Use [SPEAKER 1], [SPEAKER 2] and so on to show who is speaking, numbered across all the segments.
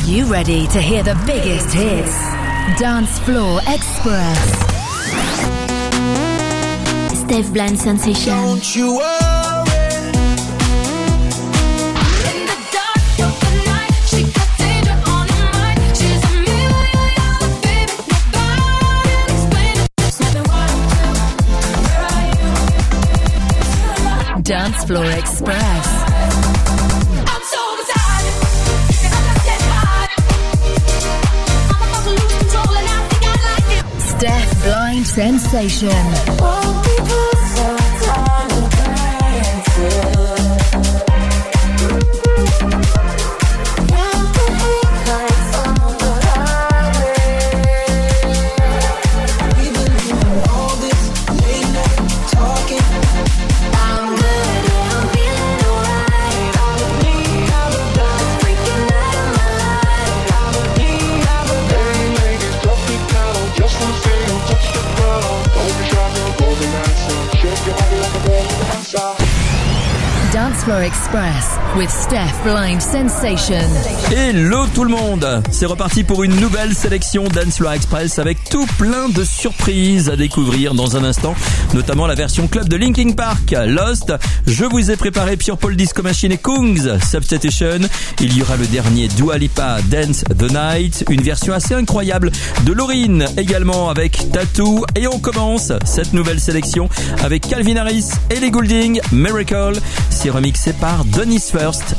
[SPEAKER 1] you ready to hear the biggest hits? Dance Floor Express. Steph Blind Sensation.
[SPEAKER 2] Don't you worry.
[SPEAKER 1] Dance Floor Express.
[SPEAKER 3] I'm so beside it, and I'm dead hard. I'm about to lose control and I think I like it.
[SPEAKER 1] Steph Blind Sensation. Dance Floor Express with Steph Blind Sensation.
[SPEAKER 4] Hello tout le monde, c'est reparti pour une nouvelle sélection Dance Floor Express avec tout plein de surprises à découvrir dans un instant, notamment la version club de Linkin Park, Lost. Je vous ai préparé Pure Paul Disco Machine et Kungs, Substitution. Il y aura le dernier Dua Lipa, Dance the Night, une version assez incroyable de Lauryn également avec Tattoo. Et on commence cette nouvelle sélection avec Calvin Harris et Ellie Goulding, Miracle. C'est remixé par Dennis First.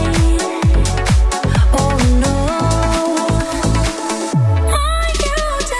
[SPEAKER 3] You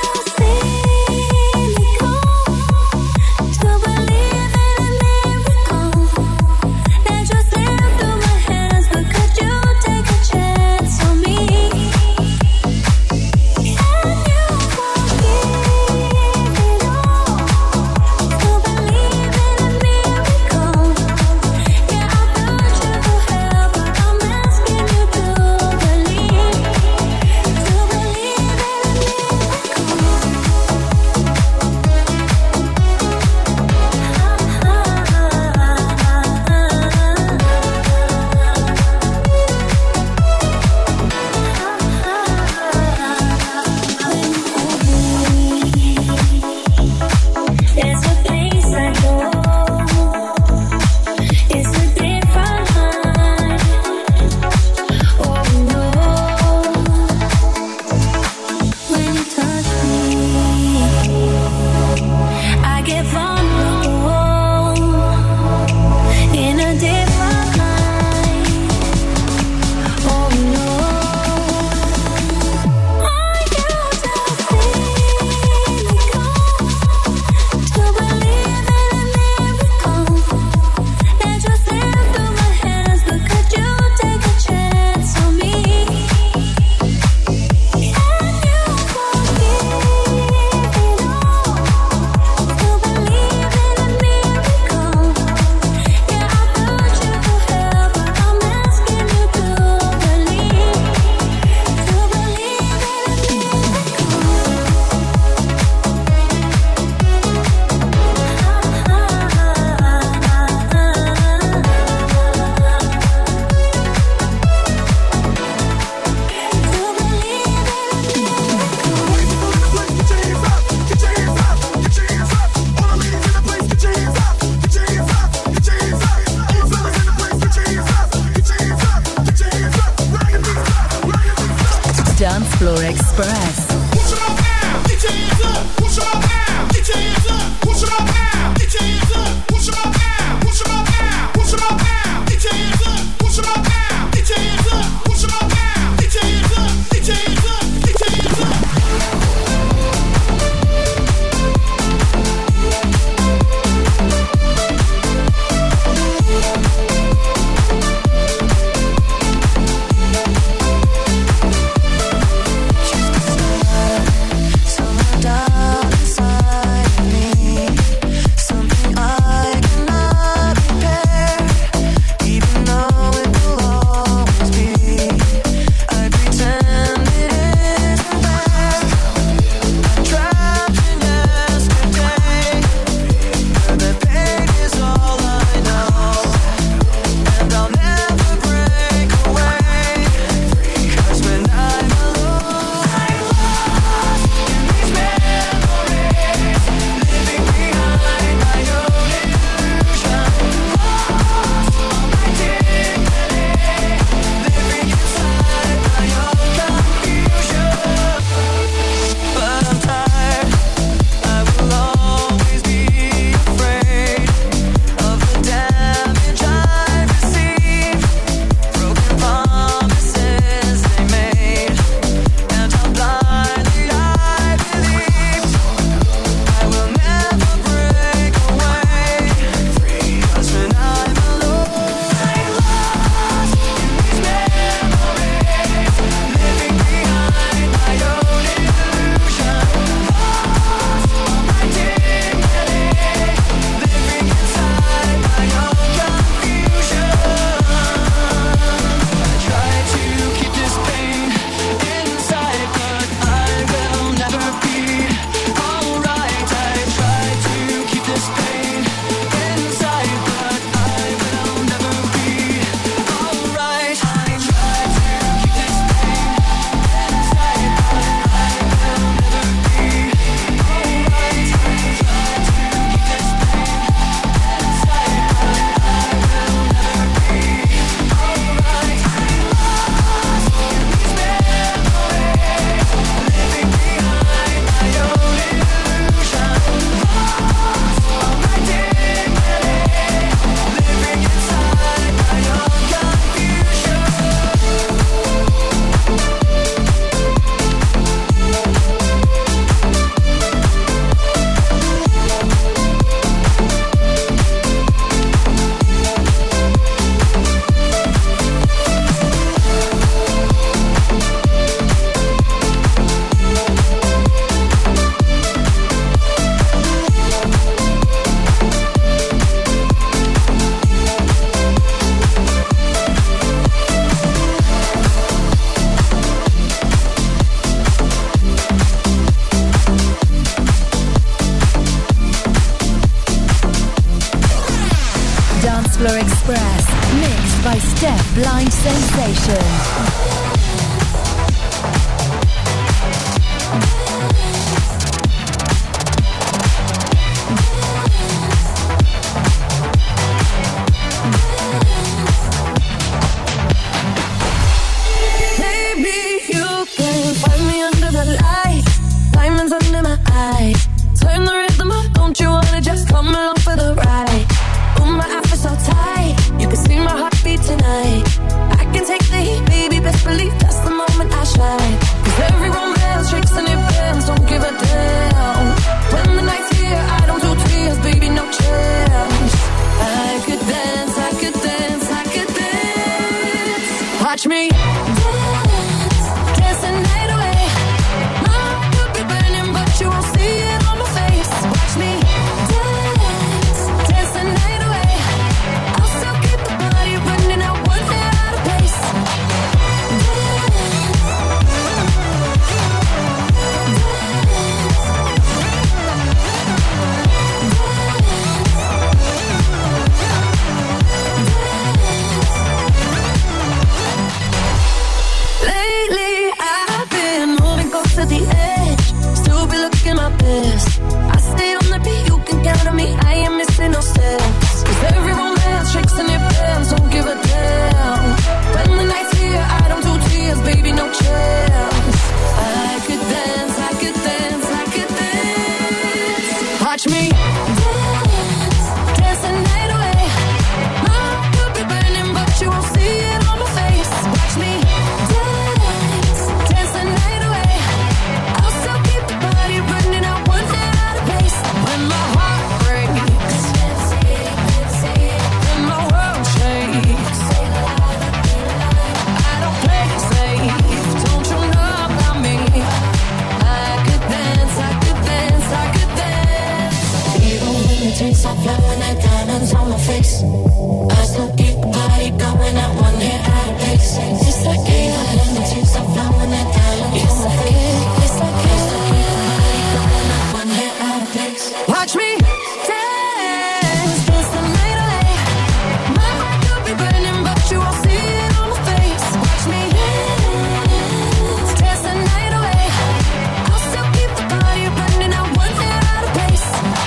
[SPEAKER 1] Steph Blind Sensation.
[SPEAKER 3] Under my eyes, turn the rhythm up. Don't you wanna just come along for the ride? Oh, my outfit's so tight, you can see my heartbeat tonight. I can take the heat, baby, best believe that's the moment I shine. 'Cause every romance shakes and it bends, don't give a damn. When the night's here, I don't do tears, baby, no chance. I could dance, I could dance, I could dance. Watch me dance, dance the night away. You won't see it on my face. Watch me dance, dance the night away. I'll still keep the party running out one hair out of place. Lately I've been moving close to the edge. Still be looking my best. I stay on the beat, you can count on me. I ain't missing no steps. 'Cause every romance shakes and it bends, don't give a damn. When the night's here, I don't do tears, baby, no chance. I could dance, I could dance, I could dance. Watch me dance, dance the night away. My heart could be burning, but you won't see it on my face. Watch me dance, dance the night away. I'll still keep the party running out one hair out of place. When my heart breaks, when my world shakes, I don't play it safe. Don't you know about me? I could dance, I could dance, I could dance. Even when the drinks are flowing and diamonds on my face, I still keep the party going at one hair out of place. It's like even when the drinks are flowing and diamonds on my face. It's like one hair out of place. Watch me dance, dance the night away. My heart could be burning, but you won't see it on my face. Watch me dance, dance the night away. I'll still keep the party running out one hair out of place.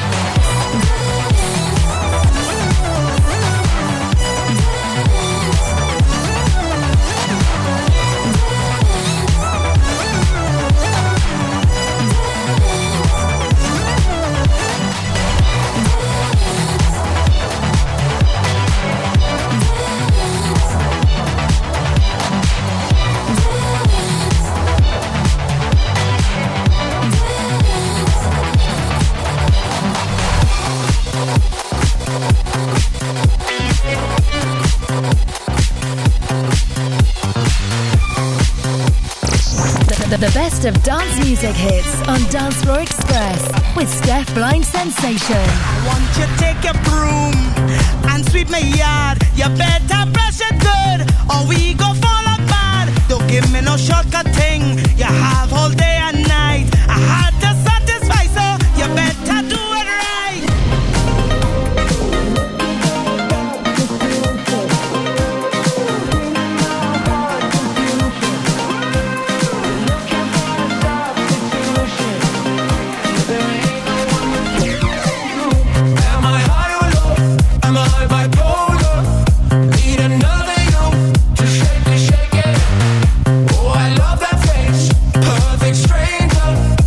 [SPEAKER 1] The best of dance music hits on Dance Floor Express with Steph Blind Sensation.
[SPEAKER 2] Want you take your broom and sweep my yard. You better brush it good or we go fall apart. Don't give me no shortcut thing. You have all day and night. I had to satisfy, so you better do it right.
[SPEAKER 5] Perfect stranger.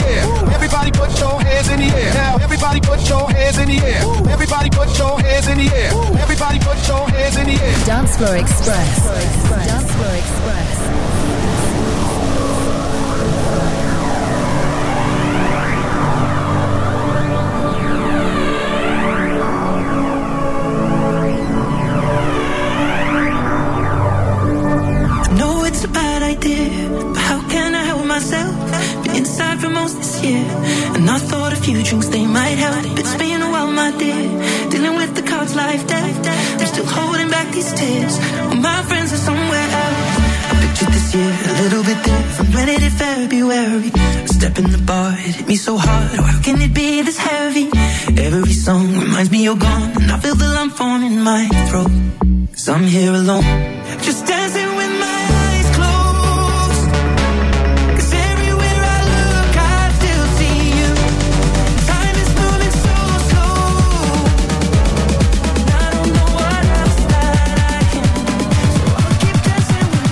[SPEAKER 5] air. Everybody put your hands in the air. Now everybody put your hands in the air. Everybody put your hands in the air. Everybody put your hands in the air.
[SPEAKER 1] Dance Floor Express. Dance Floor Express.
[SPEAKER 6] It's a bad idea, but how can I help myself? Been inside for most this year, and I thought a few drinks they might help. It's been a while, my dear, dealing with the cards life death. I'm still holding back these tears. All my friends are somewhere else. I pictured this year a little bit different. When it hit February, a step in the bar, it hit me so hard. Oh, how can it be this heavy? Every song reminds me you're gone, and I feel the lump form in my throat. 'Cause I'm here alone, just dancing with my eyes closed. 'Cause everywhere I look, I still see you. Time is moving so slow, and I don't know what else that I can do. So I'll keep dancing with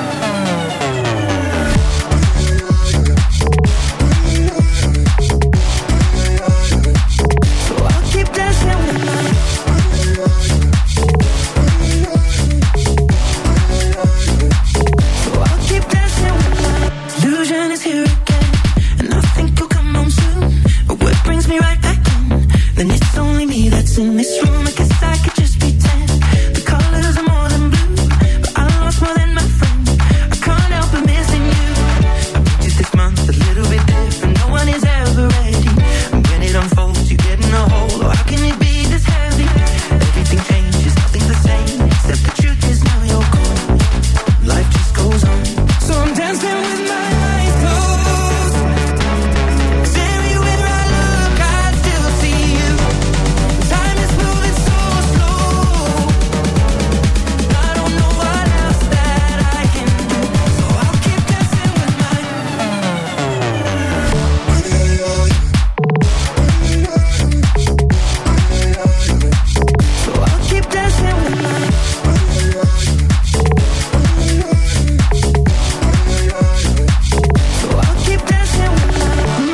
[SPEAKER 6] So I'll keep dancing with Illusion is here again, and I think you'll come home soon. But what brings me right back in? Then it's only me that's in this room. I guess I could just pretend the colors are more than blue, but I lost more than my friend. I can't help but missing you. I pictured this month a little bit different. No one is ever ready, and when it unfolds, you get in a hole. Oh, how can it be this heavy? Everything changes, nothing's the same, except the truth is now you're gone. Life just goes on, so I'm dancing with my eyes closed. 'Cause everywhere I look, I still see you. Time is moving so slow, I don't know what else that I can do. So I'll keep dancing with my So I'll keep dancing with my So I'll keep dancing with my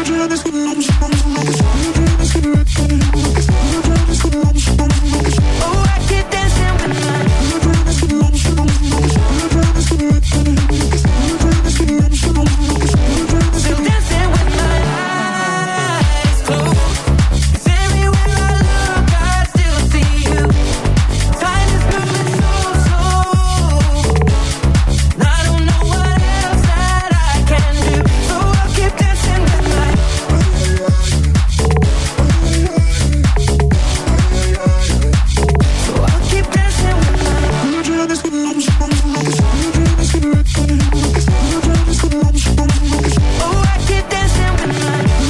[SPEAKER 6] Oh, I keep dancing with my Still dancing with my eyes closed. 'Cause everywhere I look, I still see you. Time is moving so slow, and I don't know what else that I can do. So I'll keep dancing with my So I'll keep dancing with my Oh, I keep dancing with my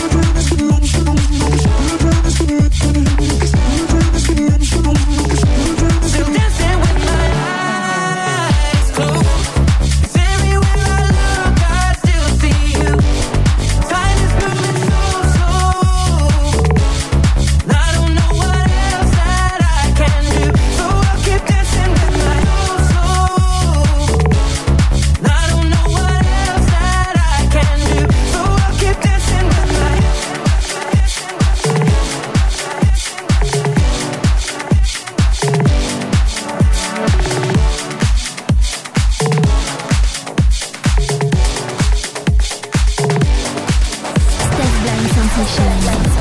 [SPEAKER 6] Still dancing with my eyes closed. 'Cause everywhere I look, I still see you. Time is moving so slow, and I don't know what else that I can do. So I'll keep dancing with my and I don't know what else that I can do. So I'll keep dancing with my
[SPEAKER 1] Steph Blind Sensation.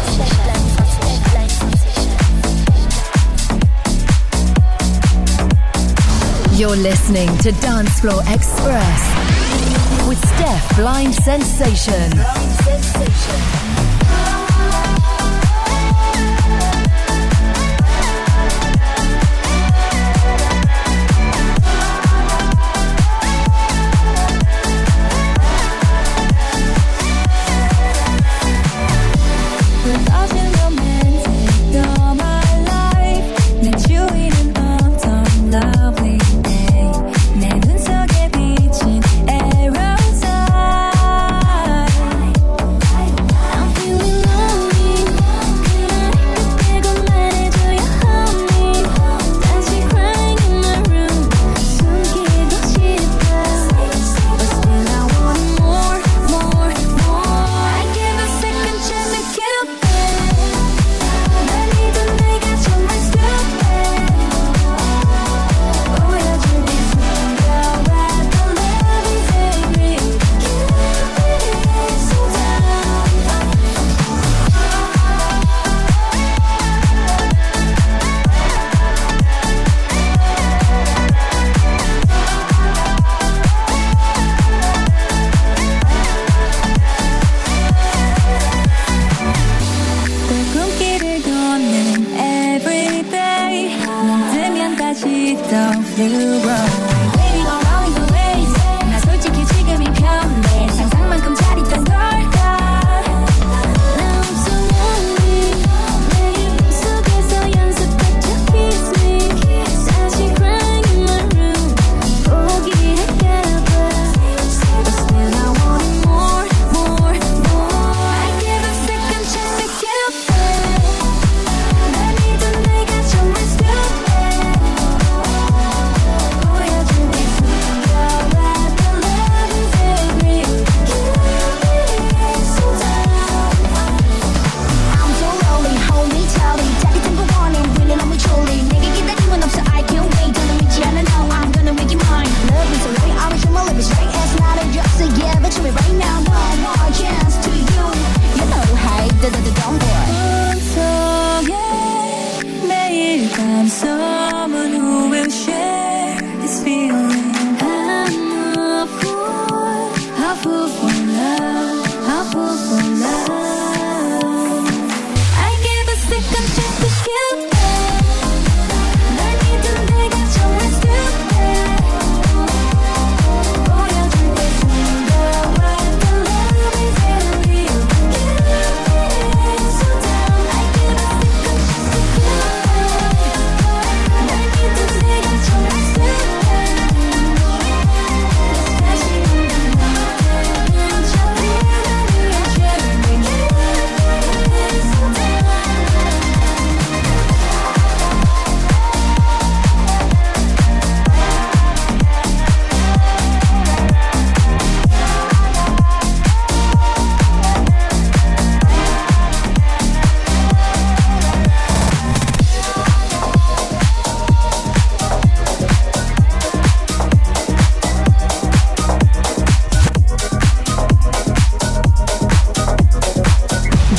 [SPEAKER 1] You're listening to Dance Floor Express with Steph Blind Sensation.
[SPEAKER 3] Lovely day. 내 눈 속에 비친 arrows eye.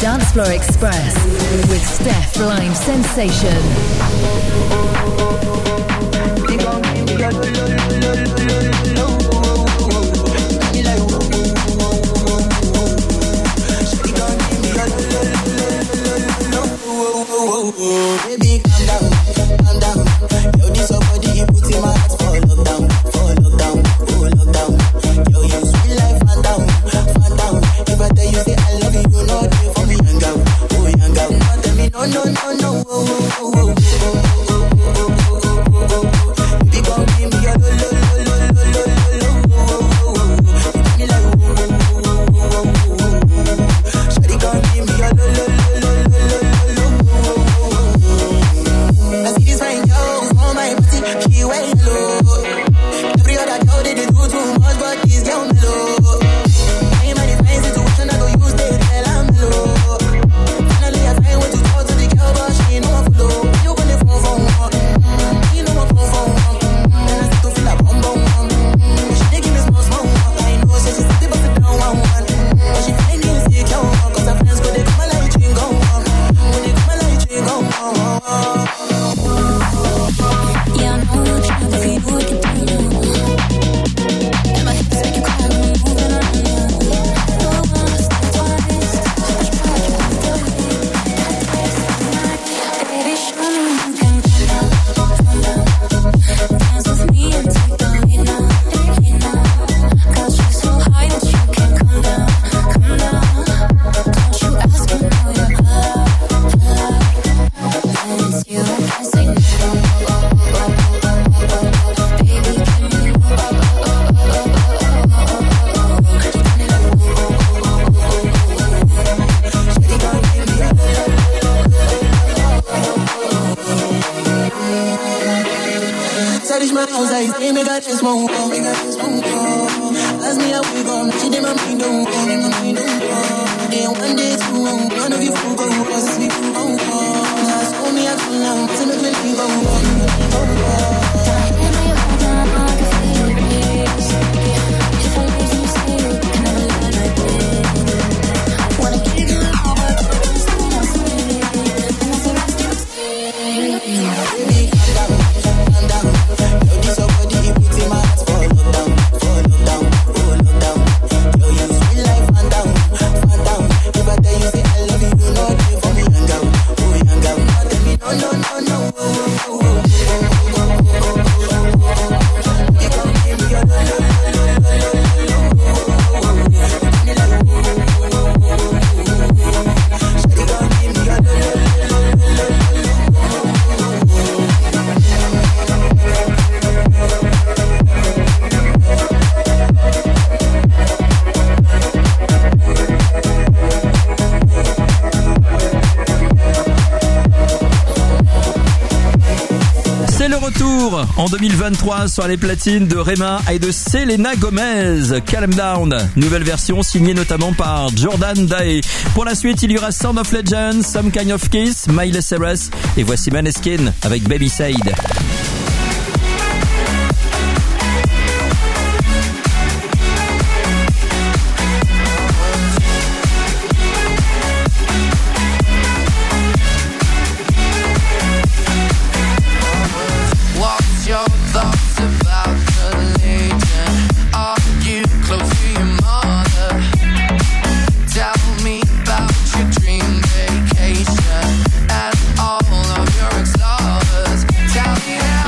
[SPEAKER 1] Dance Floor Express with Steph Blind Sensation.
[SPEAKER 7] Baby, calm down, calm down. Yo, this your body, you put in my heart for lockdown, oh lockdown. Yo, you sweet life, fan down. If I tell you say I love you, you know they for me, young girl, oh young girl. Don't tell me no, oh. Baby, gon' give me your lo. You me like Shawty gon' give me your lo. I see this fine girl on my body, she way low. Every other girl they do too much, but this girl mellow. I am in a situation I go use they tell I'm mellow. Finally I find way to talk to the girl, but she ain't no one flow. You gonna phone for one, you know I'm phone for one. Then I start to feel like bum. She dey give me small. I know she just sit up and down one. But she feeling insecure, cause her friends go they come like chewing gum. When they come like chewing gum.
[SPEAKER 3] Yeah, I know you're trying to feel what you do. And my hips make you cry when you're moving around. No one stay twice. Baby, show me you can calm down. Dance with me and take the lead now. Got you so high that you can't come down. Don't you ask me now, you're alive. It's you, I can't say no.
[SPEAKER 7] So this my house, I say, make a chance, more. Ask me how we go, she did my mind, don't go. Then one day, two, none of you fool go, cause we go. Now, so me, I feel now, to make me go.
[SPEAKER 3] If I leave you, say you can never lie like this. Wanna give you all, but don't say no, say. And that's the rest of the
[SPEAKER 7] Baby, calm down. Yo, this your body, you put in my heart for lockdown, oh lockdown. Yo, you sweet life, fan down. If I tell you say I love you, you know they for me, young girl, oh young girl. Don't tell me no, oh. You gon' give me your lo. Shawty gon' give me your lo.
[SPEAKER 4] C'est le retour en 2023 sur les platines de Rema et de Selena Gomez. Calm Down, nouvelle version signée notamment par Jordan Day. Pour la suite, il y aura Sound of Legend, Some Kind of Kiss, Miley Cyrus et voici Maneskin avec Baby Said.
[SPEAKER 8] What's your thoughts about religion? Are you close to your mother? Tell me about your dream vacation and all of your ex-lovers. Tell me how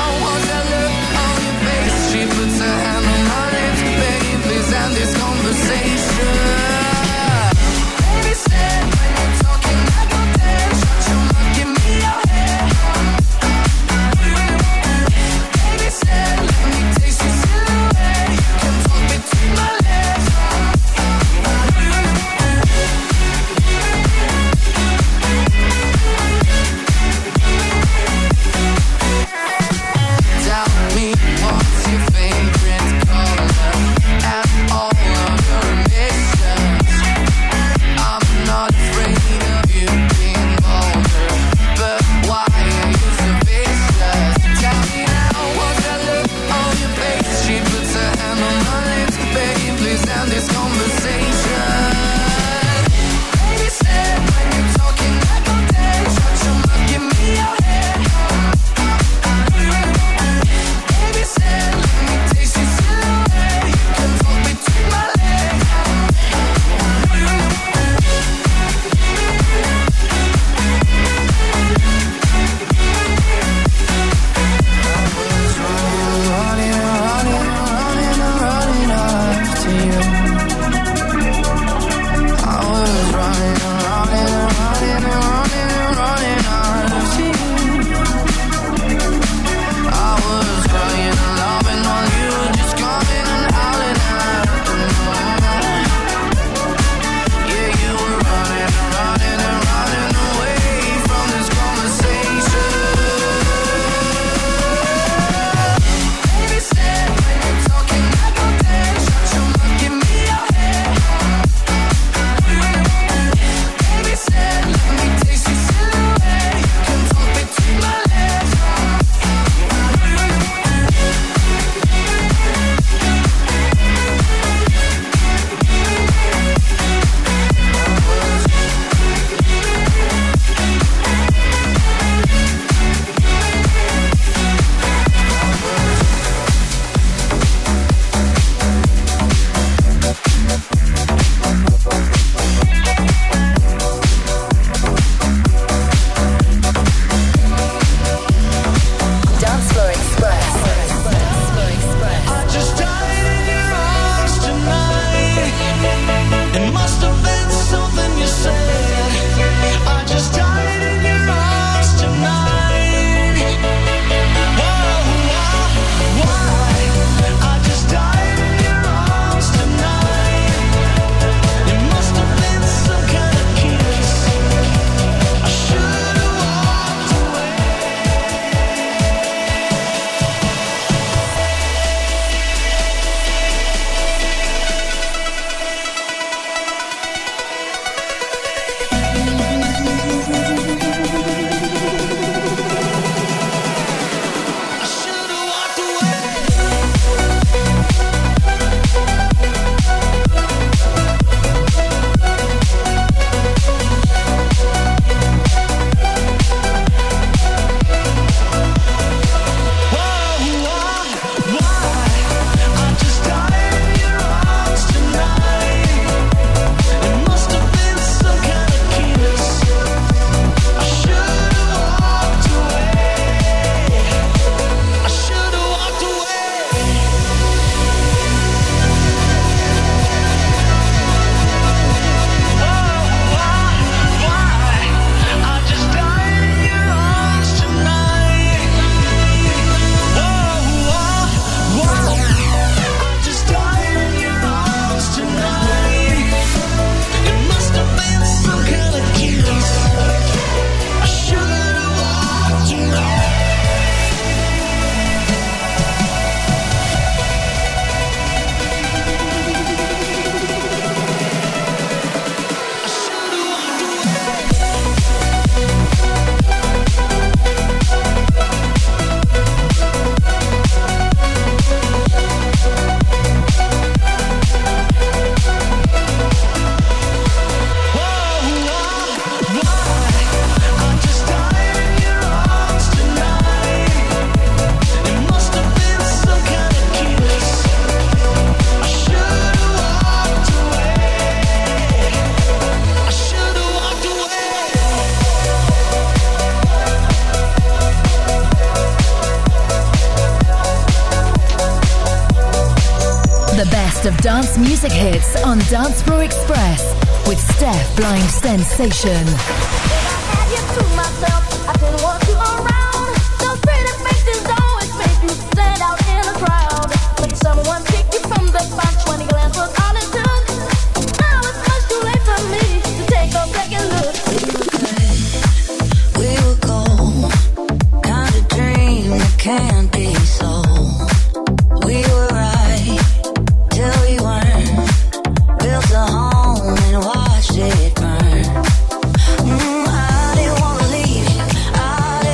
[SPEAKER 1] dance music hits on Dance Floor Express with Steph Blind Sensation.
[SPEAKER 3] Someone pick you from the bunch when you glance was all it took. Now it's much too late for me to take a second look. We were gold, kind of dream that can't be sold. We were right till we weren't. Built a home and watched it burn. I didn't wanna leave you. I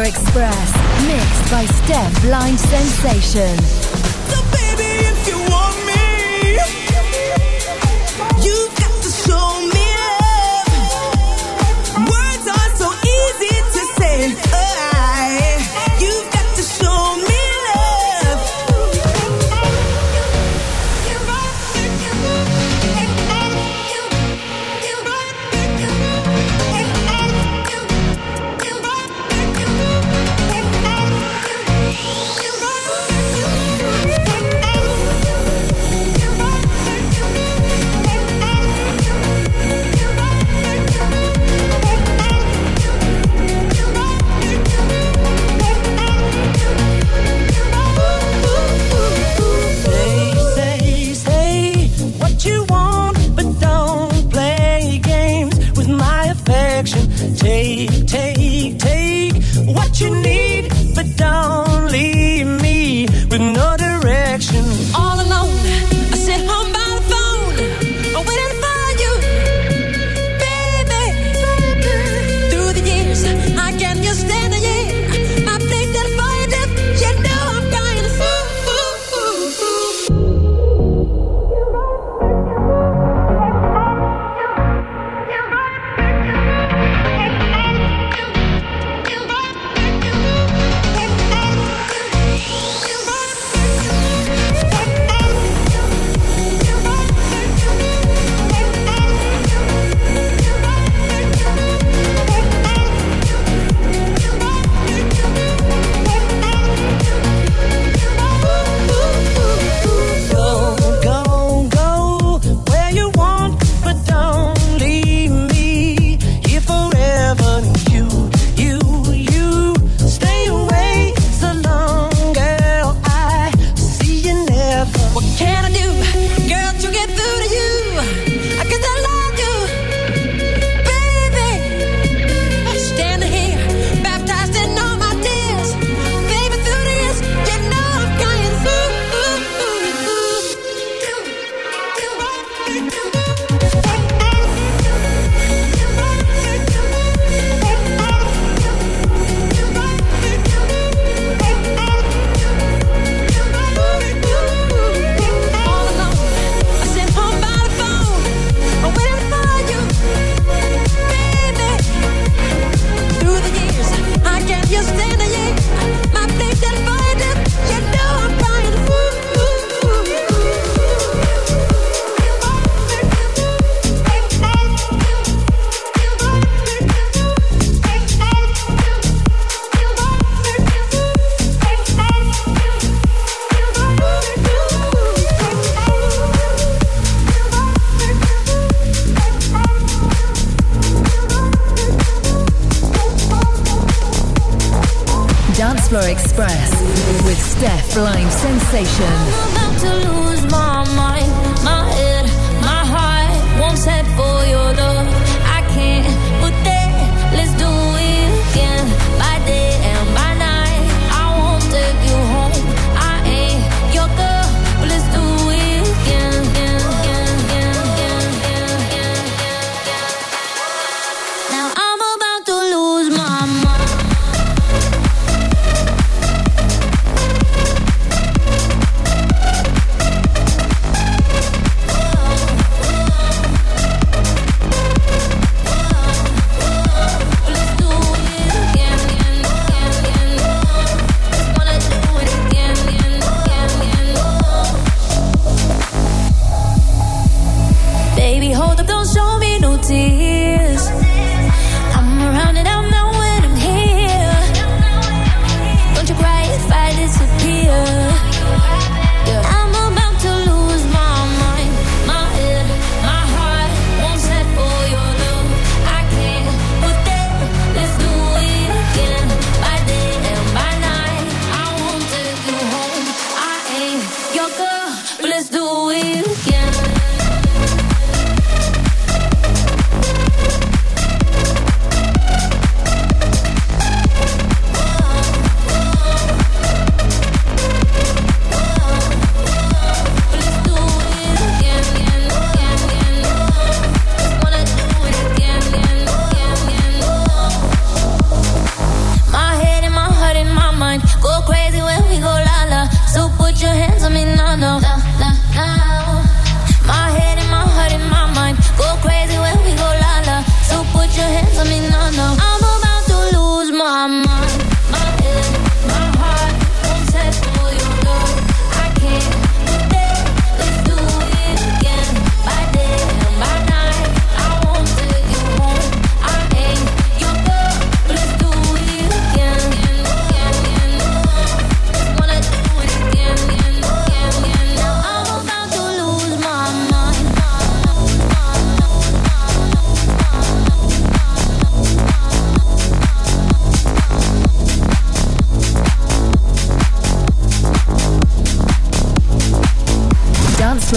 [SPEAKER 1] Express, mixed by Steph Blind Sensation.
[SPEAKER 2] So baby, if you want me, you've got to show me love. Words are so easy to say. You've got to show me love. Say what you want, but don't play games with my affection. Take what you need, but don't leave me with no direction. All alone, I sit home by the phone, waiting for you, baby. Through the years, I can't just stand a year. My place that fire dip, you know I'm dying for. Go where you want, but don't leave me here forever. You stay away so long, girl. I see you never. What can I do, girl, to get through to you? 'Cause I love you, baby. Standing here, baptized in all my tears, baby. Through the years, you know I'm crying through. All alone, I sit home by the phone, waiting for you, baby. Through the years, I can't just stand a year. My place that fire dip, you know I'm crying through.
[SPEAKER 1] Dance Floor Express with Steph Blind Sensation.
[SPEAKER 3] I'm about to lose my mind, my head, my heart won't set for your love. I can't put that. Let's do it again, by day and by night. I won't take you home. I ain't your girl, but let's do it again. Now I'm about to lose my mind.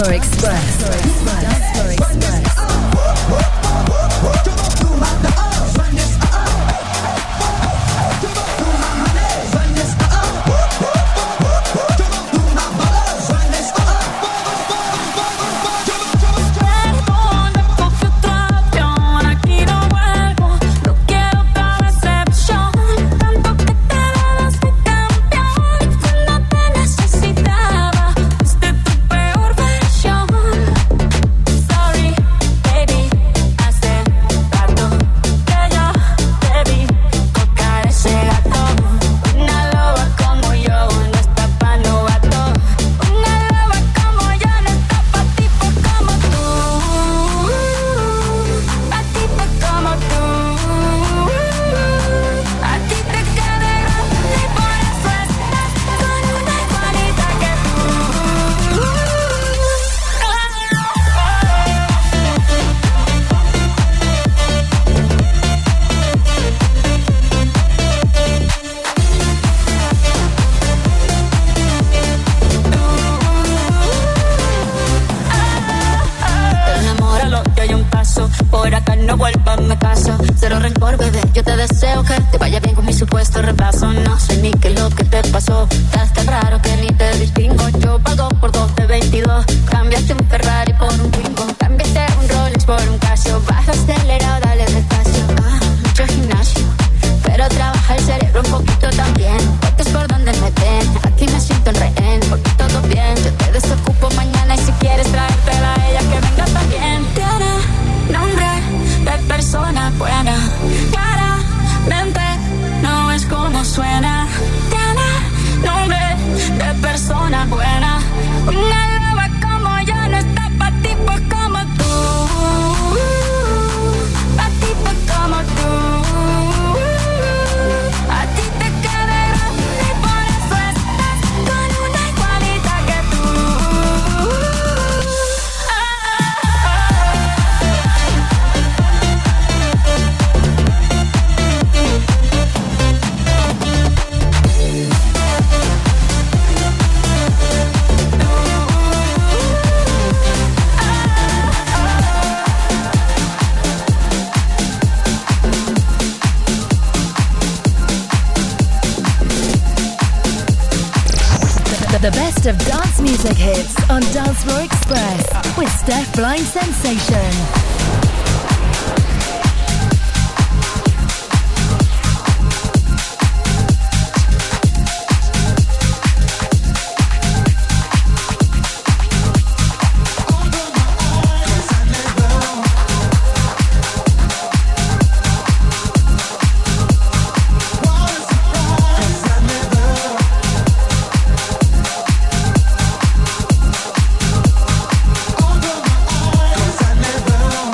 [SPEAKER 1] Floor Express. Dance Floor Express. The best of dance music hits on Dance Floor Express with Steph Blind Sensation.
[SPEAKER 9] Never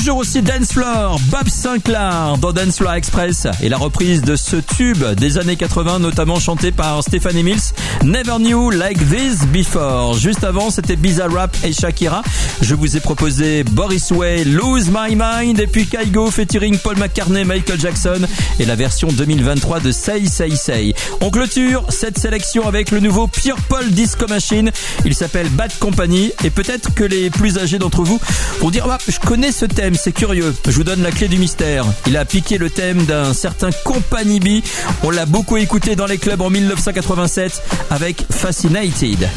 [SPEAKER 4] Toujours aussi Dance Floor, Bob Sinclair dans Dance Floor Express et la reprise de ce tube des années 80, notamment chanté par Stephanie Mills, Never Knew Like This Before. Juste avant, c'était Bizarrap et Shakira. Je vous ai proposé Boris Way, Lose My Mind, et puis Kygo featuring Paul McCartney, Michael Jackson et la version 2023 de Say Say Say. On clôture cette sélection avec le nouveau Purple Disco Machine. Il s'appelle Bad Company et peut-être que les plus âgés d'entre vous vont dire je connais ce thème, c'est curieux. Je vous donne la clé du mystère. Il a piqué le thème d'un certain Company B. On l'a beaucoup écouté dans les clubs en 1987 avec Fascinated.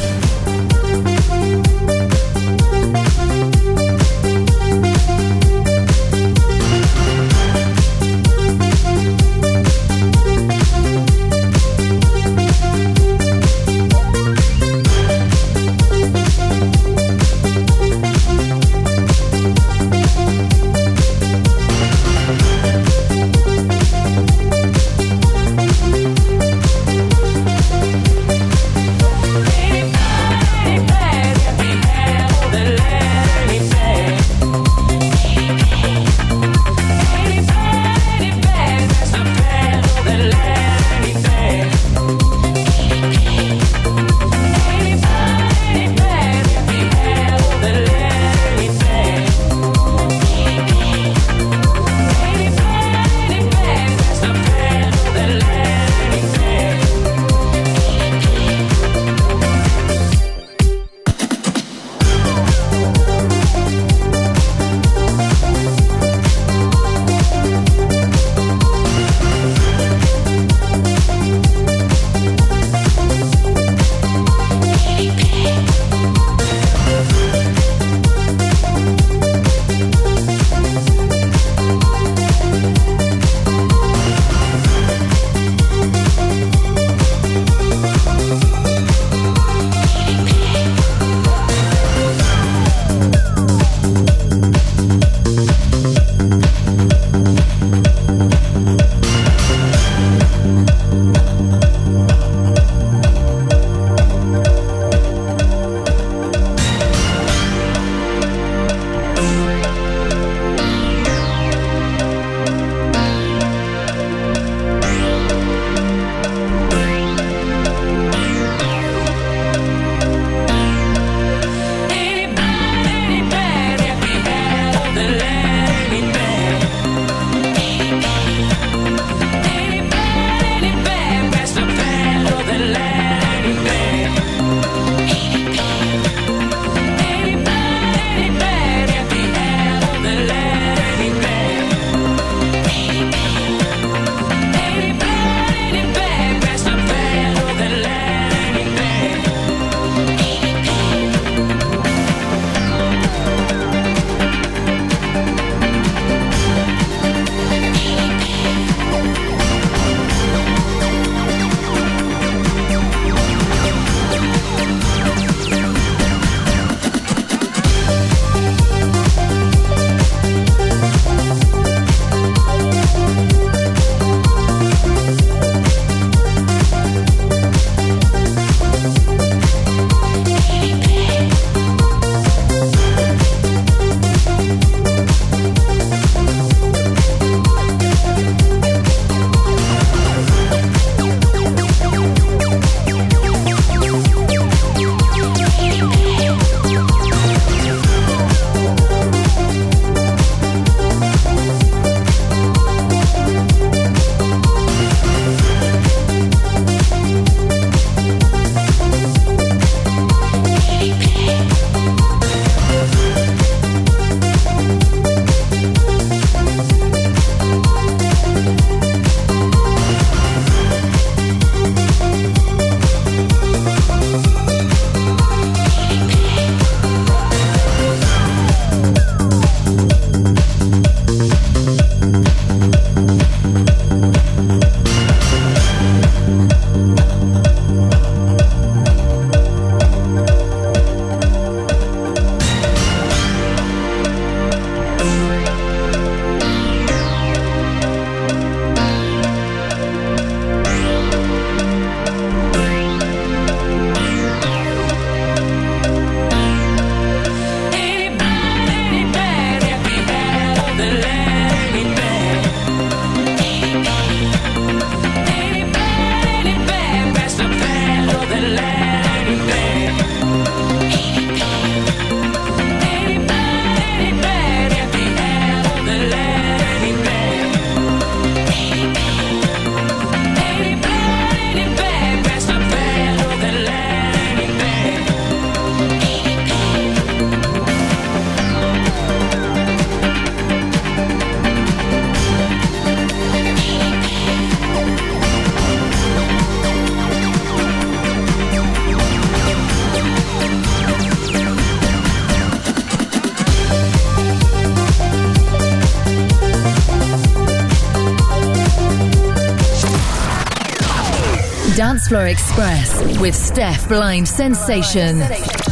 [SPEAKER 1] Dance Floor Express with Steph Blind Sensation.